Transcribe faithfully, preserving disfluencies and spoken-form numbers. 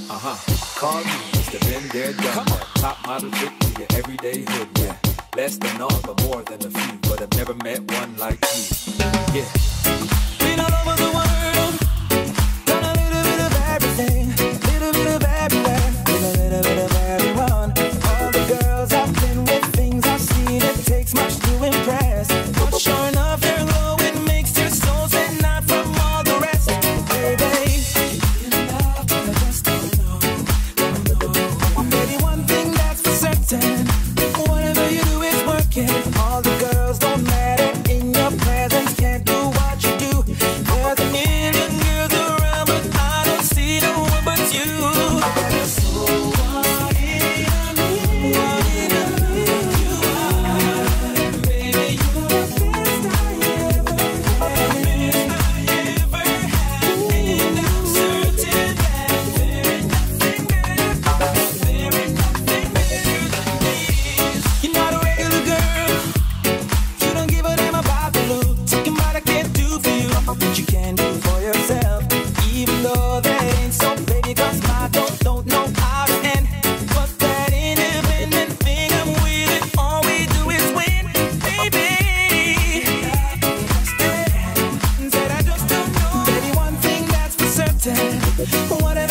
Uh-huh. Call me, Mister Been There, Done That. Top model chick to your everyday hood, yeah. Less than all, but more than a few. But I've never met one like you. Yeah. Been all over the world, done a little bit of everything, little bit of everywhere, been a little bit of everyone. All the girls I've been with, things I've seen, it takes much to impress. But sure enough, their glow, it makes their souls stand out from all the rest. Baby, in love, but I just don't know, don't know. Baby, one thing that's for certain, whatever you do is working. All the girls don't matter in your presence, can't do what you do. There's a million girls around, but I don't see no one but you. So what in a million, what in a million you are. Baby, you're the best I ever had, best I ever had. And I'm certain that there ain't nothing better, there ain't nothing better than this. You're not a regular girl, you don't give a damn about the look. Talking about I can't do for you what you can do for yourself. Even though that ain't so, baby, cause my don't, don't know how to end. But that independent thing, I'm with it, all we do is win. Baby, said I just don't know. Baby, one thing that's for certain, whatever